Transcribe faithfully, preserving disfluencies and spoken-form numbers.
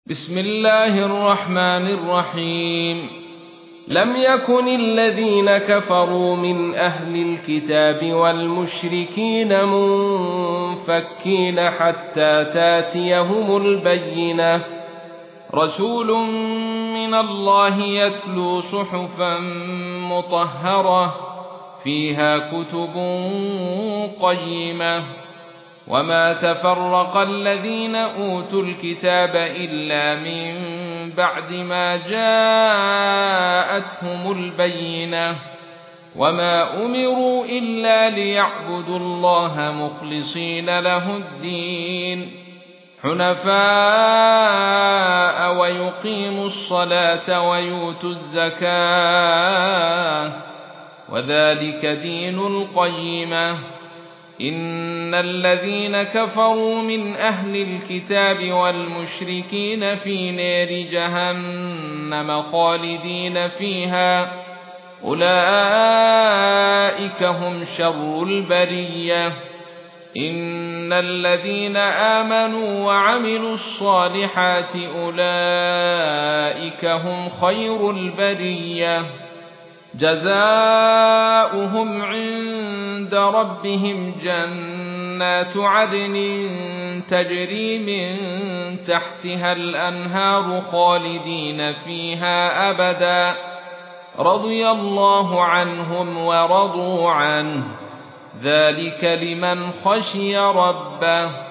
بسم الله الرحمن الرحيم لم يكن الذين كفروا من أهل الكتاب والمشركين منفكين حتى تاتيهم البينة رسول من الله يتلو صحفا مطهرة فيها كتب قيمة وما تفرق الذين أوتوا الكتاب إلا من بعد ما جاءتهم البينة وما أمروا إلا ليعبدوا الله مخلصين له الدين حنفاء ويقيموا الصلاة ويؤتوا الزكاة وذلك دين القيمة إن الذين كفروا من أهل الكتاب والمشركين في نار جهنم خالدين فيها أولئك هم شر البرية إن الذين آمنوا وعملوا الصالحات أولئك هم خير البرية جزاؤهم عند ربهم جنات عدن تجري من تحتها الأنهار خالدين فيها أبدا رضي الله عنهم ورضوا عنه ذلك لمن خشي ربه